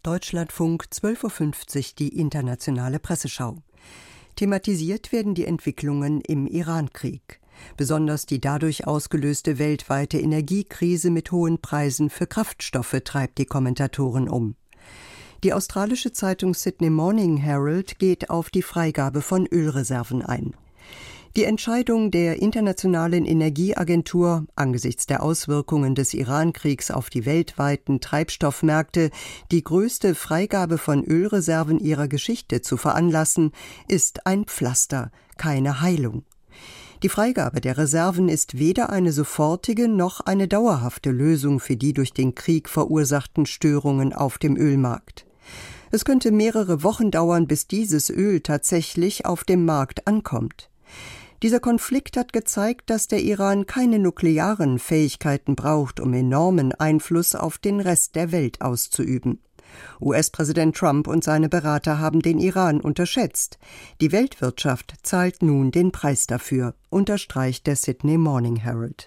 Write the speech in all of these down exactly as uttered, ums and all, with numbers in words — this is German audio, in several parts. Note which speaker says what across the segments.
Speaker 1: Deutschlandfunk, zwölf Uhr fünfzig, die internationale Presseschau. Thematisiert werden die Entwicklungen im Irankrieg. Besonders die dadurch ausgelöste weltweite Energiekrise mit hohen Preisen für Kraftstoffe treibt die Kommentatoren um. Die australische Zeitung Sydney Morning Herald geht auf die Freigabe von Ölreserven ein. Die Entscheidung der Internationalen Energieagentur, angesichts der Auswirkungen des Irankriegs auf die weltweiten Treibstoffmärkte, die größte Freigabe von Ölreserven ihrer Geschichte zu veranlassen, ist ein Pflaster, keine Heilung. Die Freigabe der Reserven ist weder eine sofortige noch eine dauerhafte Lösung für die durch den Krieg verursachten Störungen auf dem Ölmarkt. Es könnte mehrere Wochen dauern, bis dieses Öl tatsächlich auf dem Markt ankommt. Dieser Konflikt hat gezeigt, dass der Iran keine nuklearen Fähigkeiten braucht, um enormen Einfluss auf den Rest der Welt auszuüben. U S-Präsident Trump und seine Berater haben den Iran unterschätzt. Die Weltwirtschaft zahlt nun den Preis dafür, unterstreicht der Sydney Morning Herald.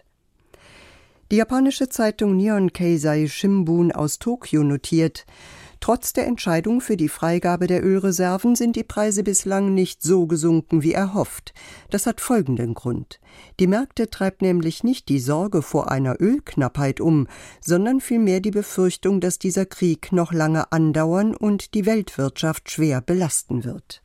Speaker 1: Die japanische Zeitung Nihon Keizai Shimbun aus Tokio notiert: Trotz der Entscheidung für die Freigabe der Ölreserven sind die Preise bislang nicht so gesunken wie erhofft. Das hat folgenden Grund. Die Märkte treibt nämlich nicht die Sorge vor einer Ölknappheit um, sondern vielmehr die Befürchtung, dass dieser Krieg noch lange andauern und die Weltwirtschaft schwer belasten wird.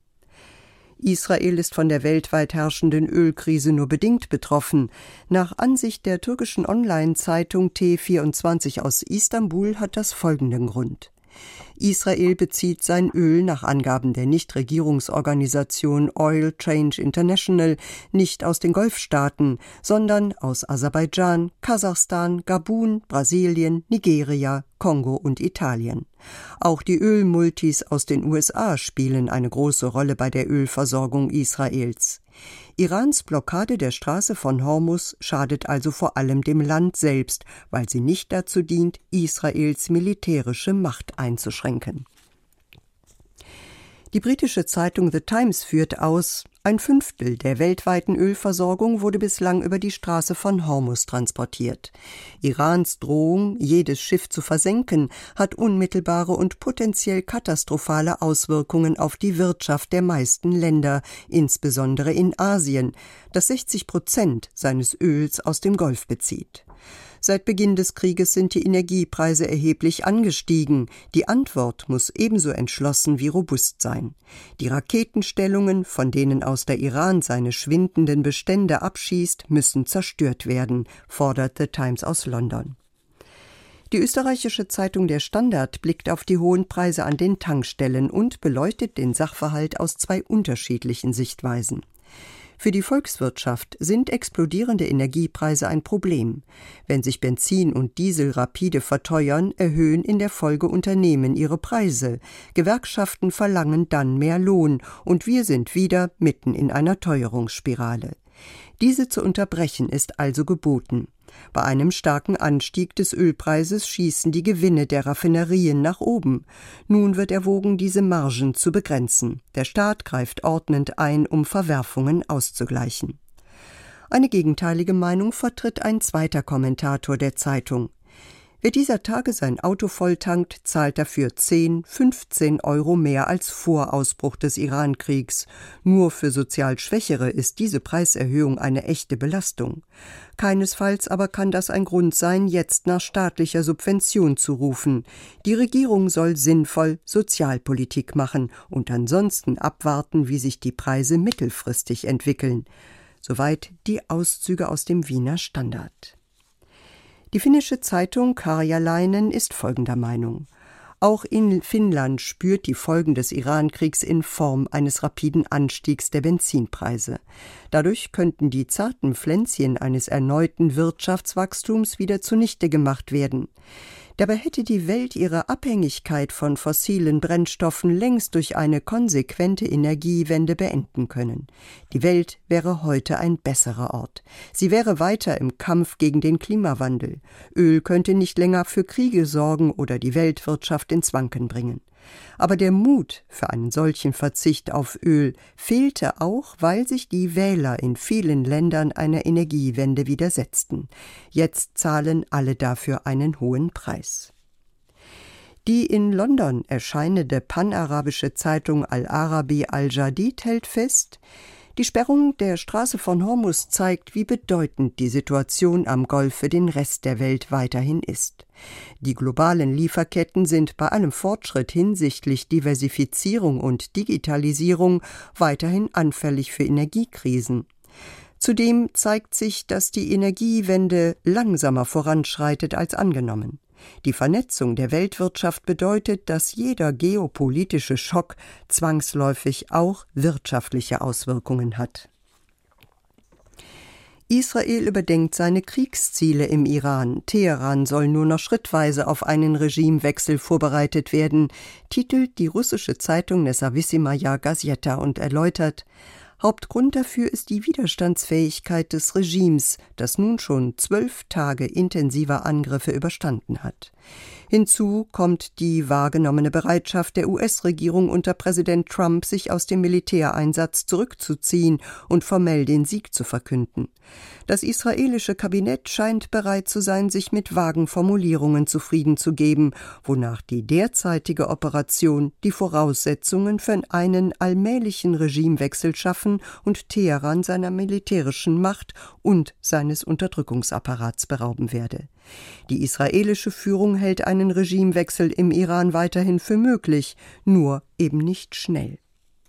Speaker 1: Israel ist von der weltweit herrschenden Ölkrise nur bedingt betroffen. Nach Ansicht der türkischen Online-Zeitung T vierundzwanzig aus Istanbul hat das folgenden Grund. Israel bezieht sein Öl nach Angaben der Nichtregierungsorganisation Oil Change International nicht aus den Golfstaaten, sondern aus Aserbaidschan, Kasachstan, Gabun, Brasilien, Nigeria, Kongo und Italien. Auch die Ölmultis aus den U S A spielen eine große Rolle bei der Ölversorgung Israels. Irans Blockade der Straße von Hormuz schadet also vor allem dem Land selbst, weil sie nicht dazu dient, Israels militärische Macht einzuschränken. Die britische Zeitung The Times führt aus: Ein Fünftel der weltweiten Ölversorgung wurde bislang über die Straße von Hormuz transportiert. Irans Drohung, jedes Schiff zu versenken, hat unmittelbare und potenziell katastrophale Auswirkungen auf die Wirtschaft der meisten Länder, insbesondere in Asien, das sechzig Prozent seines Öls aus dem Golf bezieht. Seit Beginn des Krieges sind die Energiepreise erheblich angestiegen. Die Antwort muss ebenso entschlossen wie robust sein. Die Raketenstellungen, von denen aus der Iran seine schwindenden Bestände abschießt, müssen zerstört werden, fordert The Times aus London. Die österreichische Zeitung Der Standard blickt auf die hohen Preise an den Tankstellen und beleuchtet den Sachverhalt aus zwei unterschiedlichen Sichtweisen. Für die Volkswirtschaft sind explodierende Energiepreise ein Problem. Wenn sich Benzin und Diesel rapide verteuern, erhöhen in der Folge Unternehmen ihre Preise. Gewerkschaften verlangen dann mehr Lohn und wir sind wieder mitten in einer Teuerungsspirale. Diese zu unterbrechen ist also geboten. Bei einem starken Anstieg des Ölpreises schießen die Gewinne der Raffinerien nach oben. Nun wird erwogen, diese Margen zu begrenzen. Der Staat greift ordnend ein, um Verwerfungen auszugleichen. Eine gegenteilige Meinung vertritt ein zweiter Kommentator der Zeitung. Wer dieser Tage sein Auto volltankt, zahlt dafür zehn, fünfzehn Euro mehr als vor Ausbruch des Irankriegs. Nur für sozial Schwächere ist diese Preiserhöhung eine echte Belastung. Keinesfalls aber kann das ein Grund sein, jetzt nach staatlicher Subvention zu rufen. Die Regierung soll sinnvoll Sozialpolitik machen und ansonsten abwarten, wie sich die Preise mittelfristig entwickeln. Soweit die Auszüge aus dem Wiener Standard. Die finnische Zeitung Karjalainen ist folgender Meinung: Auch in Finnland spürt die Folgen des Irankriegs in Form eines rapiden Anstiegs der Benzinpreise. Dadurch könnten die zarten Pflänzchen eines erneuten Wirtschaftswachstums wieder zunichte gemacht werden. Dabei hätte die Welt ihre Abhängigkeit von fossilen Brennstoffen längst durch eine konsequente Energiewende beenden können. Die Welt wäre heute ein besserer Ort. Sie wäre weiter im Kampf gegen den Klimawandel. Öl könnte nicht länger für Kriege sorgen oder die Weltwirtschaft ins Wanken bringen. Aber der Mut für einen solchen Verzicht auf Öl fehlte auch, weil sich die Wähler in vielen Ländern einer Energiewende widersetzten. Jetzt zahlen alle dafür einen hohen Preis. Die in London erscheinende panarabische Zeitung Al-Arabi Al-Jadid hält fest, die Sperrung der Straße von Hormuz zeigt, wie bedeutend die Situation am Golf für den Rest der Welt weiterhin ist. Die globalen Lieferketten sind bei allem Fortschritt hinsichtlich Diversifizierung und Digitalisierung weiterhin anfällig für Energiekrisen. Zudem zeigt sich, dass die Energiewende langsamer voranschreitet als angenommen. Die Vernetzung der Weltwirtschaft bedeutet, dass jeder geopolitische Schock zwangsläufig auch wirtschaftliche Auswirkungen hat. Israel überdenkt seine Kriegsziele im Iran. Teheran soll nur noch schrittweise auf einen Regimewechsel vorbereitet werden, titelt die russische Zeitung Nezawissimaya Gazeta und erläutert: Hauptgrund dafür ist die Widerstandsfähigkeit des Regimes, das nun schon zwölf Tage intensiver Angriffe überstanden hat. Hinzu kommt die wahrgenommene Bereitschaft der U S-Regierung unter Präsident Trump, sich aus dem Militäreinsatz zurückzuziehen und formell den Sieg zu verkünden. Das israelische Kabinett scheint bereit zu sein, sich mit vagen Formulierungen zufrieden zu geben, wonach die derzeitige Operation die Voraussetzungen für einen allmählichen Regimewechsel schaffen und Teheran seiner militärischen Macht und seines Unterdrückungsapparats berauben werde. Die israelische Führung hält einen Regimewechsel im Iran weiterhin für möglich, nur eben nicht schnell.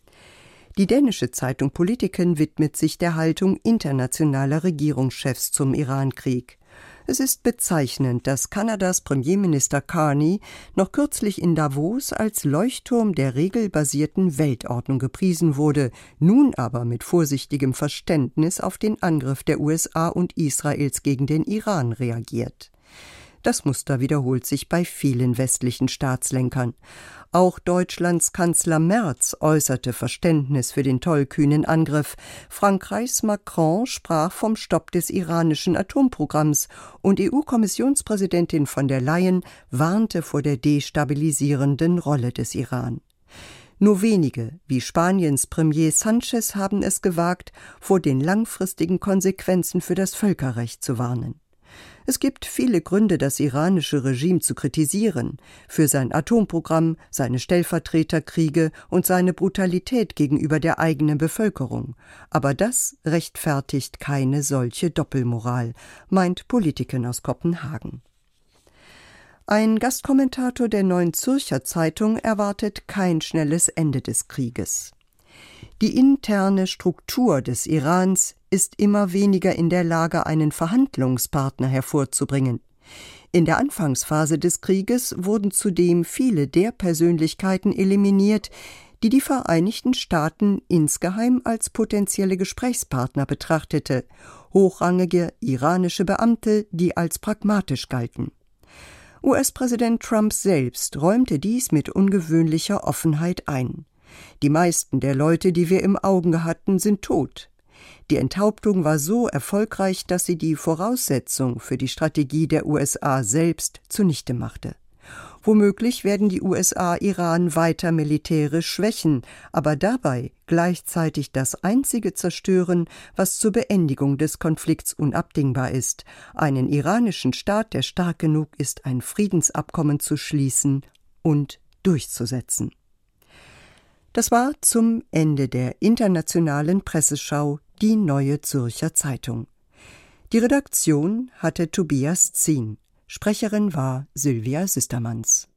Speaker 1: Die dänische Zeitung Politiken widmet sich der Haltung internationaler Regierungschefs zum Irankrieg. Es ist bezeichnend, dass Kanadas Premierminister Carney noch kürzlich in Davos als Leuchtturm der regelbasierten Weltordnung gepriesen wurde, nun aber mit vorsichtigem Verständnis auf den Angriff der U S A und Israels gegen den Iran reagiert. Das Muster wiederholt sich bei vielen westlichen Staatslenkern. Auch Deutschlands Kanzler Merz äußerte Verständnis für den tollkühnen Angriff. Frankreichs Macron sprach vom Stopp des iranischen Atomprogramms und E U-Kommissionspräsidentin von der Leyen warnte vor der destabilisierenden Rolle des Iran. Nur wenige, wie Spaniens Premier Sanchez, haben es gewagt, vor den langfristigen Konsequenzen für das Völkerrecht zu warnen. Es gibt viele Gründe, das iranische Regime zu kritisieren, für sein Atomprogramm, seine Stellvertreterkriege und seine Brutalität gegenüber der eigenen Bevölkerung. Aber das rechtfertigt keine solche Doppelmoral, meint Politiken aus Kopenhagen. Ein Gastkommentator der Neuen Zürcher Zeitung erwartet kein schnelles Ende des Krieges. Die interne Struktur des Irans ist immer weniger in der Lage, einen Verhandlungspartner hervorzubringen. In der Anfangsphase des Krieges wurden zudem viele der Persönlichkeiten eliminiert, die die Vereinigten Staaten insgeheim als potenzielle Gesprächspartner betrachtete, hochrangige iranische Beamte, die als pragmatisch galten. U S-Präsident Trump selbst räumte dies mit ungewöhnlicher Offenheit ein. Die meisten der Leute, die wir im Auge hatten, sind tot. Die Enthauptung war so erfolgreich, dass sie die Voraussetzung für die Strategie der U S A selbst zunichte machte. Womöglich werden die U S A Iran weiter militärisch schwächen, aber dabei gleichzeitig das einzige zerstören, was zur Beendigung des Konflikts unabdingbar ist: einen iranischen Staat, der stark genug ist, ein Friedensabkommen zu schließen und durchzusetzen. Das war zum Ende der internationalen Presseschau die Neue Zürcher Zeitung. Die Redaktion hatte Tobias Zien. Sprecherin war Sylvia Sistermanns.